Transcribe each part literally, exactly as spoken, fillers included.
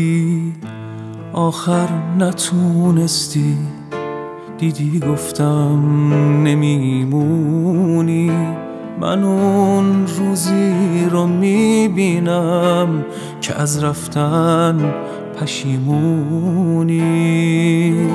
بودی آخر نتونستی، دیدی گفتم نمیمونی. من اون روزی رو میبینم که از رفتن پشیمونی.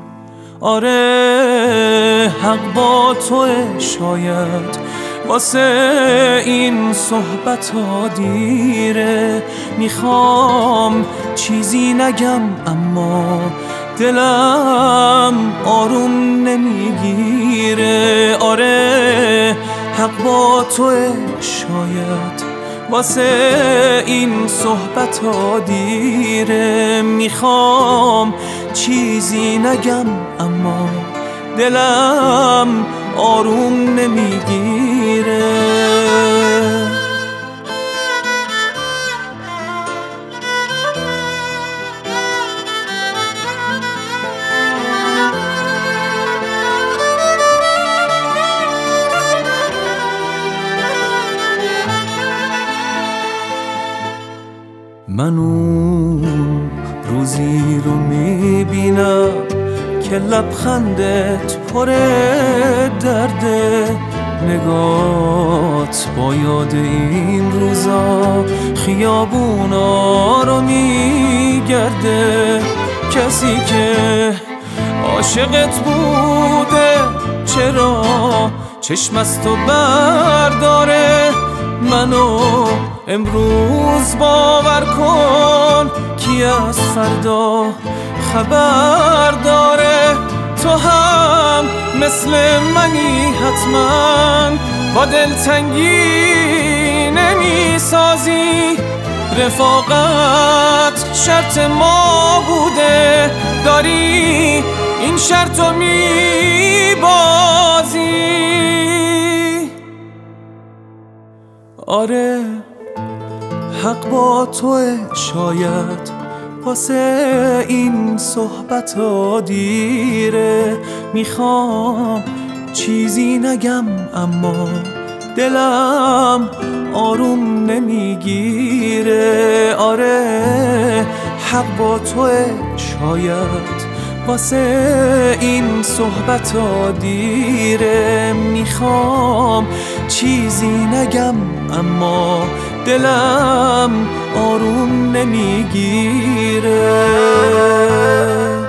آره حق با توه، شاید واسه این صحبت ها دیره. میخوام چیزی نگم اما دلم آروم نمیگیره. آره حق با توه، شاید واسه این صحبت ها دیره. میخوام چیزی نگم اما دلم آروم نمیگیره. من اون روزی رو میبینم که لبخندت پر درده. نگات با یاد این روزا خیابونا رو میگرده. کسی که عاشقت بوده چرا چشم از تو برداره؟ منو امروز باور کن کی از فردا خبر داره. تو هم مثل منی حتما با دلتنگی نمی سازی. رفاقت شرط ما بوده، داری این شرطو می بازی. آره حق با توه، شاید واسه این صحبت ها دیره. میخوام چیزی نگم اما دلم آروم نمیگیره. آره حق با توه، شاید واسه این صحبت ها دیره. میخوام چیزی نگم اما دلم آروم نمیگیره.